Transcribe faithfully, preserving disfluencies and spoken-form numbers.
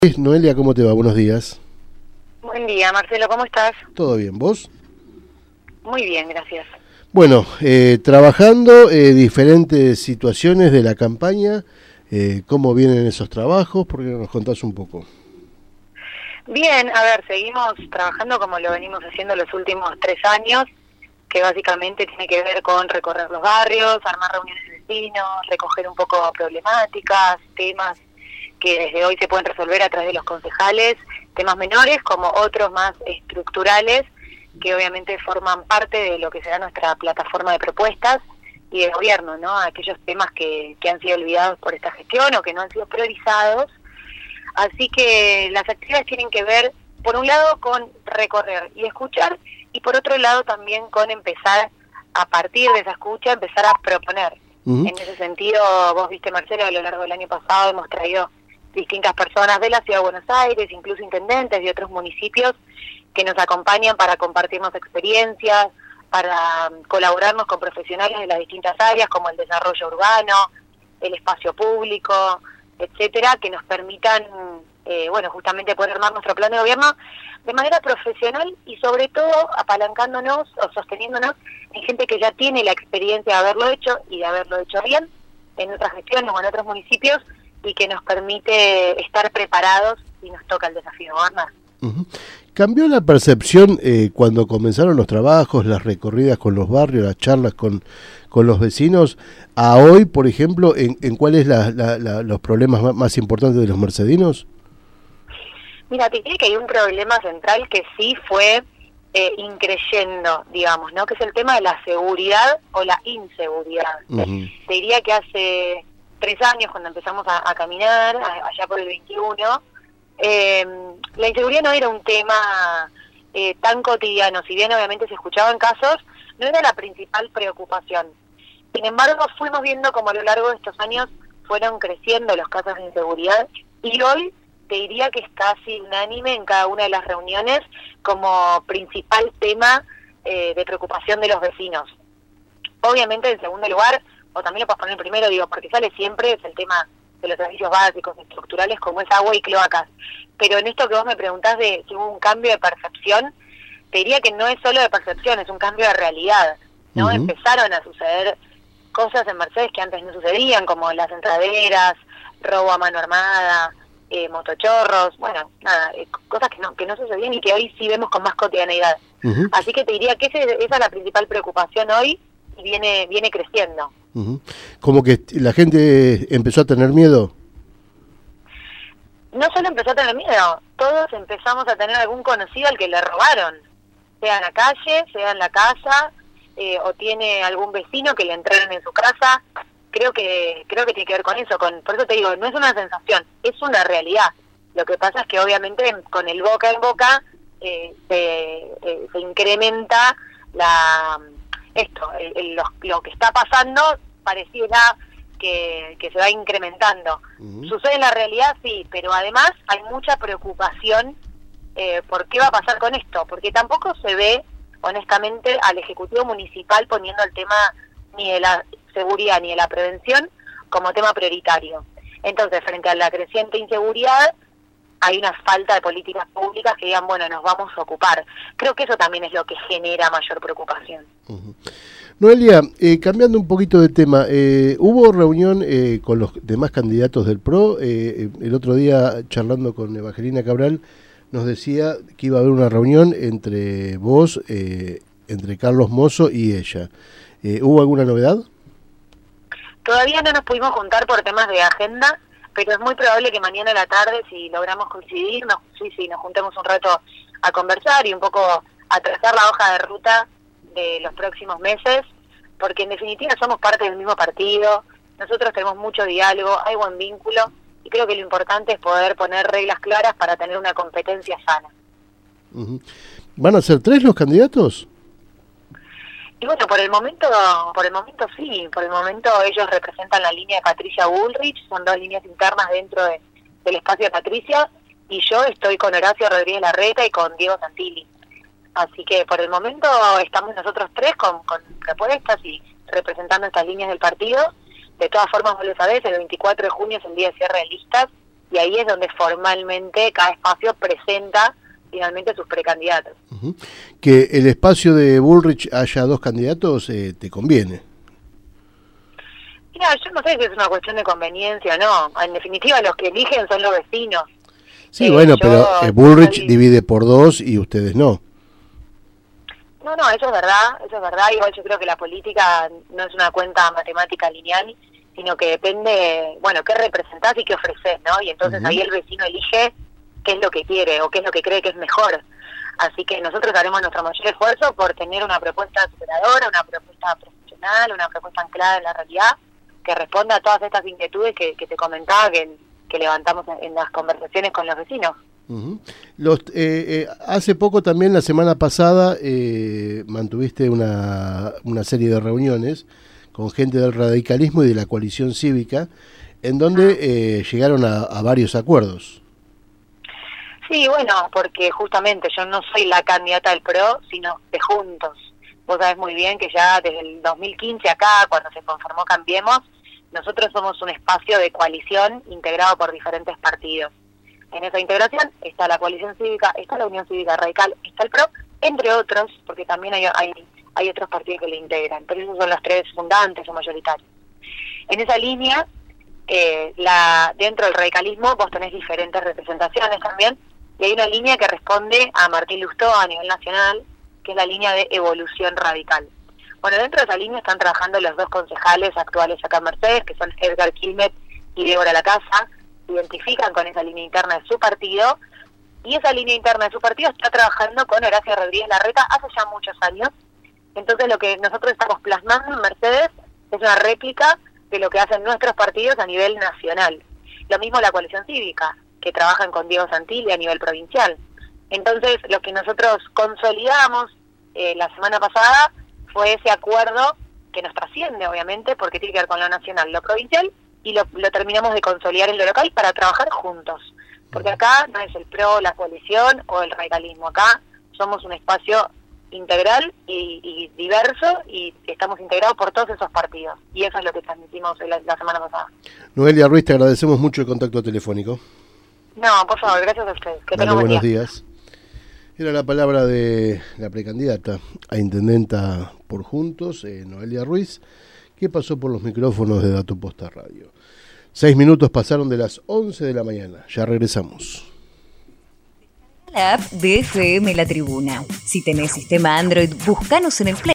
Noelia, ¿cómo te va? Buenos días. Buen día, Marcelo, ¿cómo estás? ¿Todo bien? ¿Vos? Muy bien, gracias. Bueno, eh, trabajando eh, diferentes situaciones de la campaña, eh, ¿cómo vienen esos trabajos? ¿Por qué no nos contás un poco? Bien, a ver, seguimos trabajando como lo venimos haciendo los últimos tres años, que básicamente tiene que ver con recorrer los barrios, armar reuniones de vecinos, recoger un poco problemáticas, temas que desde hoy se pueden resolver a través de los concejales, temas menores como otros más estructurales, que obviamente forman parte de lo que será nuestra plataforma de propuestas y de gobierno, ¿no? Aquellos temas que, que han sido olvidados por esta gestión o que no han sido priorizados. Así que las actividades tienen que ver, por un lado, con recorrer y escuchar, y por otro lado también con empezar, a partir de esa escucha, empezar a proponer. Uh-huh. En ese sentido, vos viste, Marcelo, a lo largo del año pasado hemos traído distintas personas de la Ciudad de Buenos Aires, incluso intendentes de otros municipios, que nos acompañan para compartirnos experiencias, para colaborarnos con profesionales de las distintas áreas, como el desarrollo urbano, el espacio público, etcétera, que nos permitan, eh, bueno, justamente poder armar nuestro plan de gobierno de manera profesional y sobre todo apalancándonos o sosteniéndonos en gente que ya tiene la experiencia de haberlo hecho y de haberlo hecho bien en otras gestiones o en otros municipios, y que nos permite estar preparados si nos toca el desafío de gobernar. Uh-huh. ¿Cambió la percepción eh, cuando comenzaron los trabajos, las recorridas con los barrios, las charlas con, con los vecinos, a hoy, por ejemplo, en, en cuáles la, la, la, los problemas más, más importantes de los mercedinos? Mira, te diré que hay un problema central que sí fue eh, increyendo, digamos, ¿no? Que es el tema de la seguridad o la inseguridad. Uh-huh. Te diría que hace tres años, cuando empezamos a, a caminar, a, allá por el veintiuno, eh, la inseguridad no era un tema eh, tan cotidiano, si bien obviamente se escuchaban casos, no era la principal preocupación. Sin embargo, fuimos viendo como a lo largo de estos años fueron creciendo los casos de inseguridad, y hoy te diría que es casi unánime en cada una de las reuniones como principal tema eh, de preocupación de los vecinos. Obviamente, en segundo lugar, o también lo puedes poner primero, digo, porque sale siempre, es el tema de los servicios básicos, estructurales, como es agua y cloacas. Pero en esto que vos me preguntás de si hubo un cambio de percepción, te diría que no es solo de percepción, es un cambio de realidad, ¿no? Uh-huh. Empezaron a suceder cosas en Mercedes que antes no sucedían, como las entraderas, robo a mano armada, eh, motochorros, bueno, nada, eh, cosas que no que no sucedían y que hoy sí vemos con más cotidianidad. Uh-huh. Así que te diría que ese, esa es la principal preocupación hoy, y viene viene creciendo. Uh-huh. Como que la gente empezó a tener miedo. No solo empezó a tener miedo, todos empezamos a tener algún conocido al que le robaron, sea en la calle, sea en la casa, eh, o tiene algún vecino que le entraron en su casa. Creo que creo que tiene que ver con eso, con por eso te digo, no es una sensación, es una realidad. Lo que pasa es que obviamente con el boca en boca eh, se, eh, se incrementa la esto, el, el, lo, lo que está pasando pareciera que, que se va incrementando. Uh-huh. Sucede en la realidad, sí, pero además hay mucha preocupación eh, por qué va a pasar con esto, porque tampoco se ve, honestamente, al Ejecutivo Municipal poniendo el tema ni de la seguridad ni de la prevención como tema prioritario. Entonces, frente a la creciente inseguridad, hay una falta de políticas públicas que digan, bueno, nos vamos a ocupar. Creo que eso también es lo que genera mayor preocupación. Uh-huh. Noelia, eh, cambiando un poquito de tema, eh, hubo reunión eh, con los demás candidatos del P R O. Eh, el otro día, charlando con Evangelina Cabral, nos decía que iba a haber una reunión entre vos, eh, entre Carlos Mozo y ella. Eh, ¿Hubo alguna novedad? Todavía no nos pudimos juntar por temas de agenda, pero es muy probable que mañana a la tarde, si logramos coincidir, nos, sí, sí, nos juntemos un rato a conversar y un poco a trazar la hoja de ruta de los próximos meses, porque en definitiva somos parte del mismo partido, nosotros tenemos mucho diálogo, hay buen vínculo, y creo que lo importante es poder poner reglas claras para tener una competencia sana. Uh-huh. ¿Van a ser tres los candidatos? Y bueno, por el momento, por el momento sí, por el momento ellos representan la línea de Patricia Bullrich, son dos líneas internas dentro de, del espacio de Patricia, y yo estoy con Horacio Rodríguez Larreta y con Diego Santilli. Así que por el momento estamos nosotros tres con, con propuestas y representando estas líneas del partido. De todas formas, vos lo sabés, el veinticuatro de junio es el día de cierre de listas, y ahí es donde formalmente cada espacio presenta finalmente sus precandidatos. Uh-huh. Que el espacio de Bullrich haya dos candidatos eh, te conviene. Mira, yo no sé si es una cuestión de conveniencia o no. En definitiva, los que eligen son los vecinos. Sí, eh, bueno, yo, pero eh, Bullrich soy... divide por dos y ustedes no. No, no, eso es verdad, eso es verdad. Igual yo creo que la política no es una cuenta matemática lineal, sino que depende, bueno, qué representás y qué ofreces, ¿no? Y entonces uh-huh. ahí el vecino elige qué es lo que quiere o qué es lo que cree que es mejor. Así que nosotros haremos nuestro mayor esfuerzo por tener una propuesta superadora, una propuesta profesional, una propuesta anclada en la realidad, que responda a todas estas inquietudes que, que te comentaba, que, que levantamos en, en las conversaciones con los vecinos. Uh-huh. Los, eh, eh, hace poco también, la semana pasada, eh, mantuviste una, una serie de reuniones con gente del radicalismo y de la coalición cívica, en donde eh, llegaron a, a varios acuerdos. Sí, bueno, porque justamente yo no soy la candidata del PRO, sino de Juntos. Vos sabés muy bien que ya desde el dos mil quince acá, cuando se conformó Cambiemos, nosotros somos un espacio de coalición integrado por diferentes partidos. En esa integración está la coalición cívica, está la Unión Cívica Radical, está el PRO, entre otros, porque también hay, hay, hay otros partidos que le integran, pero esos son los tres fundantes o mayoritarios. En esa línea, eh, la dentro del radicalismo vos tenés diferentes representaciones también, y hay una línea que responde a Martín Lustó a nivel nacional, que es la línea de evolución radical. Bueno, dentro de esa línea están trabajando los dos concejales actuales acá en Mercedes, que son Edgar Quilmet y Débora Lacasa, se identifican con esa línea interna de su partido, y esa línea interna de su partido está trabajando con Horacio Rodríguez Larreta hace ya muchos años. Entonces lo que nosotros estamos plasmando en Mercedes es una réplica de lo que hacen nuestros partidos a nivel nacional. Lo mismo la coalición cívica, que trabajan con Diego Santilli a nivel provincial. Entonces lo que nosotros consolidamos eh, la semana pasada fue ese acuerdo que nos trasciende, obviamente, porque tiene que ver con lo nacional, lo provincial, y lo, lo terminamos de consolidar en lo local para trabajar juntos. Porque acá no es el PRO, la coalición o el radicalismo. Acá somos un espacio integral y, y diverso, y estamos integrados por todos esos partidos. Y eso es lo que transmitimos la, la semana pasada. Noelia Ruiz, te agradecemos mucho el contacto telefónico. No, por favor, gracias a ustedes. Que Dale, buenos día. días. Era la palabra de la precandidata a intendenta por Juntos, eh, Noelia Ruiz, que pasó por los micrófonos de Dato Posta Radio. Seis minutos pasaron de las once de la mañana. Ya regresamos. La app de F M La Tribuna. Si tenés sistema Android, búscanos en el Play.